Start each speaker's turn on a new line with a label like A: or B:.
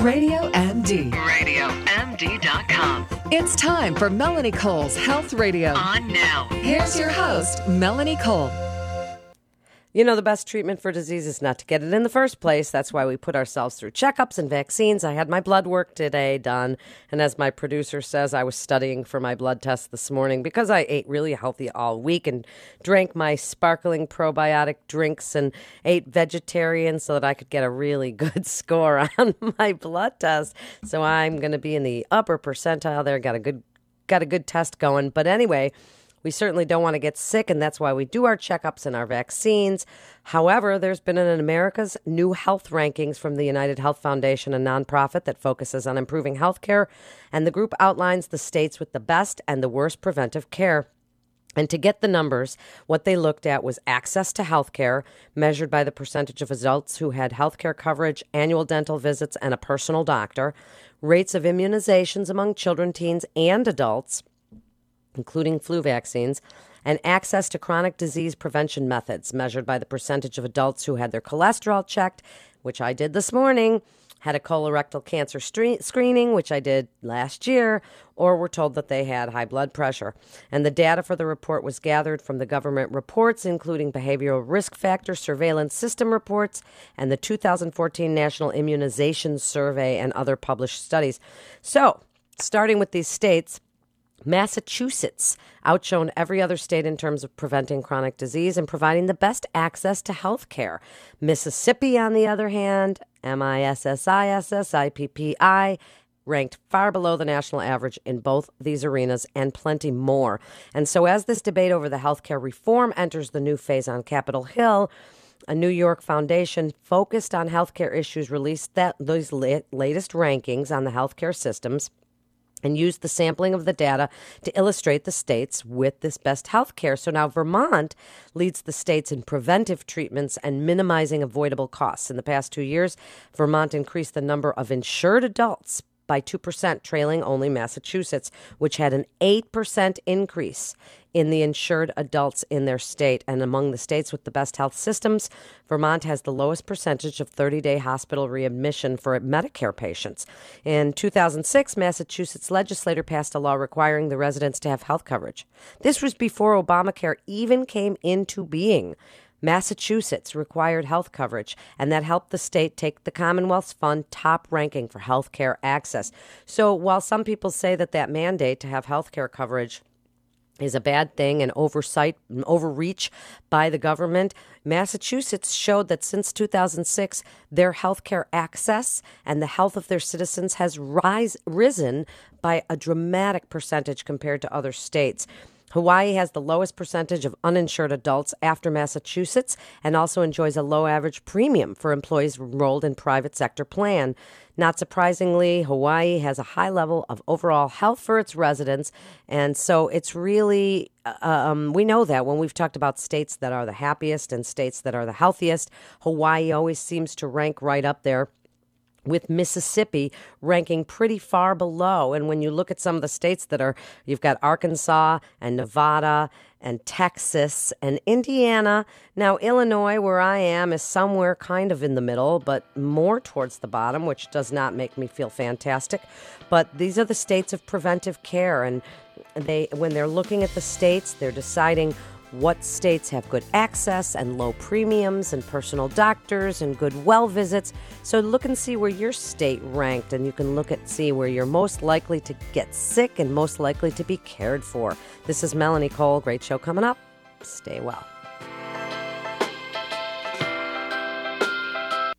A: Radio MD.
B: RadioMD.com.
A: It's time for Melanie Cole's Health Radio.
B: On now.
A: Here's your host, Melanie Cole.
C: You know, the best treatment for disease is not to get it in the first place. That's why we put ourselves through checkups and vaccines. I had my blood work today done. And as my producer says, I was studying for my blood test this morning because I ate really healthy all week and drank my sparkling probiotic drinks and ate vegetarian so that I could get a really good score on my blood test. So I'm going to be in the upper percentile there. Got a good test going. But anyway, we certainly don't want to get sick, and that's why we do our checkups and our vaccines. However, there's been an America's New Health Rankings from the United Health Foundation, a nonprofit that focuses on improving health care, and the group outlines the states with the best and the worst preventive care. And to get the numbers, what they looked at was access to health care, measured by the percentage of adults who had health care coverage, annual dental visits, and a personal doctor, rates of immunizations among children, teens, and adults, including flu vaccines, and access to chronic disease prevention methods measured by the percentage of adults who had their cholesterol checked, which I did this morning, had a colorectal cancer screening, which I did last year, or were told that they had high blood pressure. And the data for the report was gathered from the government reports, including behavioral risk factor surveillance system reports and the 2014 National Immunization Survey and other published studies. So, starting with these states, Massachusetts outshone every other state in terms of preventing chronic disease and providing the best access to health care. Mississippi, on the other hand, MISSISSIPPI, ranked far below the national average in both these arenas and plenty more. And so as this debate over the health care reform enters the new phase on Capitol Hill, a New York foundation focused on healthcare issues released those latest rankings on the healthcare systems and used the sampling of the data to illustrate the states with this best health care. So now Vermont leads the states in preventive treatments and minimizing avoidable costs. In the past 2 years, Vermont increased the number of insured adults by 2%, trailing only Massachusetts, which had an 8% increase in the insured adults in their state. And among the states with the best health systems, Vermont has the lowest percentage of 30-day hospital readmission for Medicare patients. In 2006, Massachusetts legislature passed a law requiring the residents to have health coverage. This was before Obamacare even came into being. Massachusetts required health coverage, and that helped the state take the Commonwealth's fund top ranking for health care access. So while some people say that mandate to have health care coverage is a bad thing and oversight and overreach by the government, Massachusetts showed that since 2006, their health care access and the health of their citizens has risen by a dramatic percentage compared to other states. Hawaii has the lowest percentage of uninsured adults after Massachusetts and also enjoys a low average premium for employees enrolled in private sector plan. Not surprisingly, Hawaii has a high level of overall health for its residents. And so it's really, we know that when we've talked about states that are the happiest and states that are the healthiest, Hawaii always seems to rank right up there, with Mississippi ranking pretty far below. And when you look at some of the states that are, you've got Arkansas and Nevada and Texas and Indiana. Now, Illinois, where I am, is somewhere kind of in the middle, but more towards the bottom, which does not make me feel fantastic. But these are the states of preventive care. And when they're looking at the states, they're deciding what states have good access and low premiums and personal doctors and good well visits. So look and see where your state ranked, and you can look at see where you're most likely to get sick and most likely to be cared for. This is Melanie Cole. Great show coming up. Stay well.